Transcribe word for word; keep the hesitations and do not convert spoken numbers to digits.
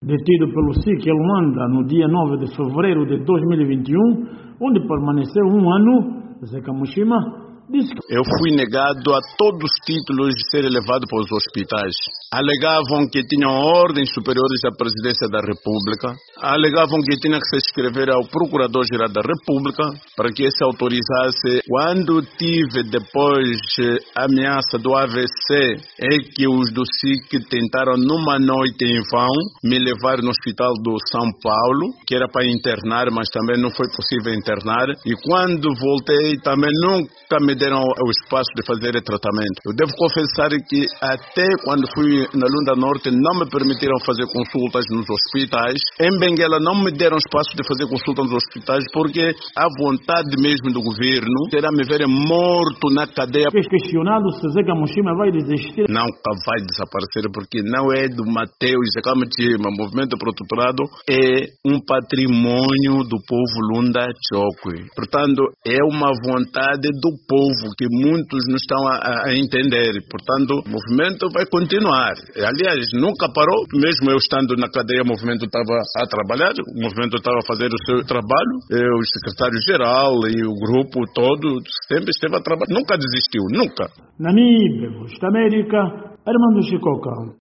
detido pelo S I C Luanda no dia nove de fevereiro de dois mil e vinte e um, onde permaneceu um ano. Zé Kamushima disse que eu fui negado a todos os títulos de ser levado para os hospitais. Alegavam que tinham ordens superiores da Presidência da República, alegavam que tinha que se inscrever ao Procurador-Geral da República para que esse autorizasse. Quando tive depois a ameaça do A V C, é que os do S I C tentaram numa noite em vão me levar no hospital do São Paulo, que era para internar, mas também não foi possível internar. E quando voltei também nunca me deram o espaço de fazer o tratamento. Eu devo confessar que até quando fui na Lunda Norte não me permitiram fazer consultas nos hospitais. Em Benguela não me deram espaço de fazer consulta nos hospitais porque a vontade mesmo do governo era me ver morto na cadeia. Questionado se Zé Kamushima vai desistir. Nunca vai desaparecer porque não é do Mateus Zé Kamushima. O movimento prototurado é um patrimônio do povo Lunda Chokwe. Portanto, é uma vontade do povo que muitos não estão a, a entender. Portanto, o movimento vai continuar. Aliás, nunca parou. Mesmo eu estando na cadeia, o movimento estava a trabalhar, o movimento estava a fazer o seu trabalho. Eu, o secretário-geral e o grupo todo sempre esteve a trabalhar. Nunca desistiu, nunca. Namíbia, Voz da América, Armando Chicoca.